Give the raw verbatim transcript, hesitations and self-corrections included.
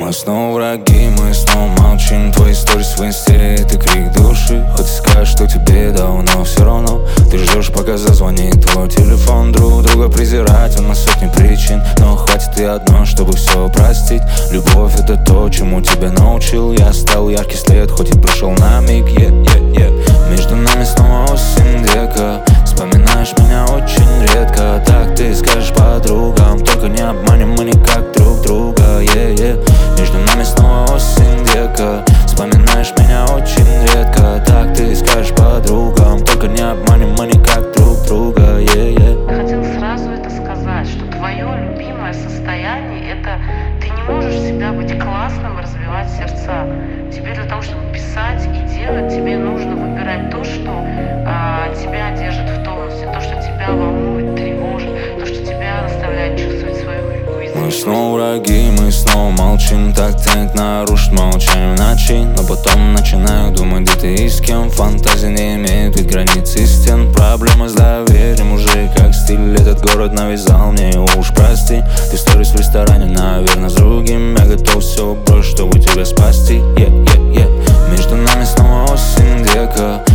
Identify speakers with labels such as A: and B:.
A: Мы снова враги, мы снова молчим. Твои сторис в инсте — это крик души. Хоть и скажешь, что тебе давно все равно, ты ждешь, пока зазвонит твой телефон. Друг друга презирать, он на сотни причин, но хватит и одно, чтобы все простить. Любовь — это то, чему тебя научил. Я стал яркий след, хоть и прошел на миг, yeah, yeah, yeah. Между нами снова осень, дека. Вспоминаешь меня очень редко. Так ты скажешь подругам, только не обманем мы никак друг друга, yeah, yeah. Между нами снова осень, дека. Вспоминаешь меня очень редко. Так ты скажешь подругам, только не обманем мы никак друг друга, yeah, yeah.
B: Я хотела сразу это сказать, что твое любимое состояние — это ты не можешь всегда быть классным и развивать сердца. Тебе для того, чтобы писать и делать, тебе нужно выбирать то, что а, тебя держит в тонусе, то, что тебя волнует, тревожит, то, что тебя заставляет чувствовать свою уязвимость.
A: Мы снова враги, мы снова молчим. Так тянет нарушить молчание в ночи, но потом начинаю думать, где ты и с кем. Фантазии не имеют ведь границ и стен. Проблемы с доверием уже как стиль. Этот город навязал мне его, уж прости. Ты сторис в ресторане, наверное, с другим. Я готов все бросить, чтобы тебя спасти, yeah, yeah, yeah. Между нами снова осень, дека.